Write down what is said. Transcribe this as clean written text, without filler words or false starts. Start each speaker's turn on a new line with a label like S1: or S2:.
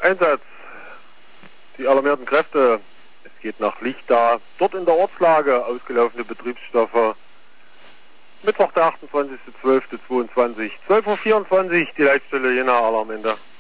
S1: Einsatz. Die alarmierten Kräfte. Es geht nach Lichta. Dort in der Ortslage ausgelaufene Betriebsstoffe. Mittwoch, der 28.12.22, 12:24 Uhr, die Leitstelle Jena Alarmende.